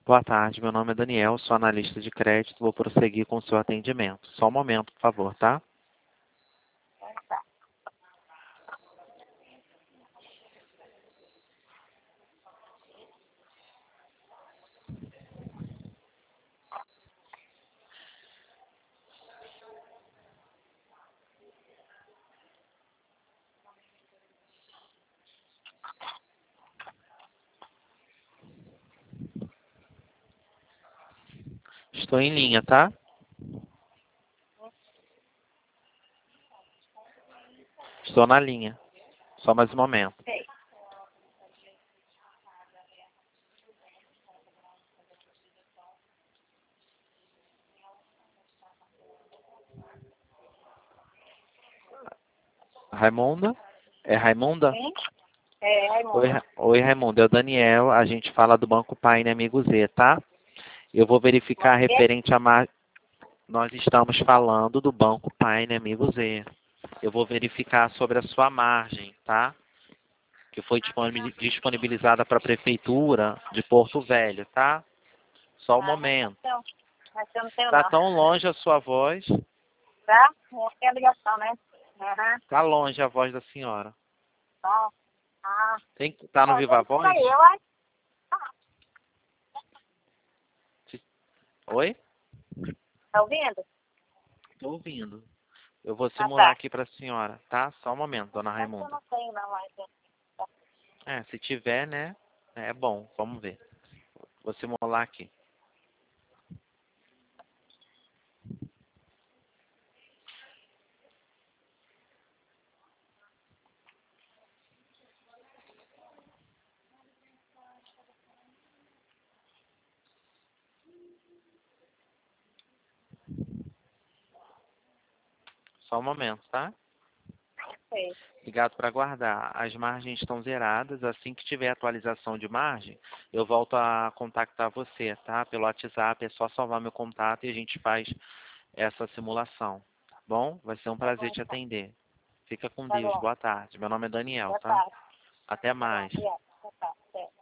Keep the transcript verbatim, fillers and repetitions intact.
Boa tarde, meu nome é Daniel, sou analista de crédito, vou prosseguir com o seu atendimento. Só um momento, por favor, tá? Estou em linha, tá? Estou na linha. Só mais um momento. Sei. Raimunda? É Raimunda? Sim? É, Raimundo. Oi, Ra- Oi, Raimunda. É o Daniel. A gente fala do Banco Paine Amigo Z, tá? Eu vou verificar Você? referente a... Mar... Nós estamos falando do Banco Paine Amigo Z. Eu vou verificar sobre a sua margem, tá? Que foi disponibil- disponibilizada para a Prefeitura de Porto Velho, tá? Só um Ah, mas momento. eu, mas eu não tenho Tá não. tão longe a sua voz? Tá? Não tem a ligação, né? Aham. Tá longe a voz da senhora. Tá. Ah. Tem, tá no Bom, Viva então isso Voz? aí, eu acho. Oi? Tá ouvindo? Tô ouvindo. Eu vou Ah, simular tá. aqui pra senhora, tá? Só um momento, dona Mas eu Raimunda. não tenho não, mas... É, se tiver, né? É bom, vamos ver. Vou simular aqui. Só um momento, tá? Sei. Obrigado por aguardar. As margens estão zeradas. Assim que tiver atualização de margem, eu volto a contactar você, tá? Pelo WhatsApp, é só salvar meu contato e a gente faz essa simulação. Tá bom? Vai ser um Tá prazer bom, te então. atender. Fica com Tá Deus. bom. Boa tarde. Meu nome é Daniel, Boa tá? tarde. Até Tá bom, mais. obrigada. Boa tarde. Até.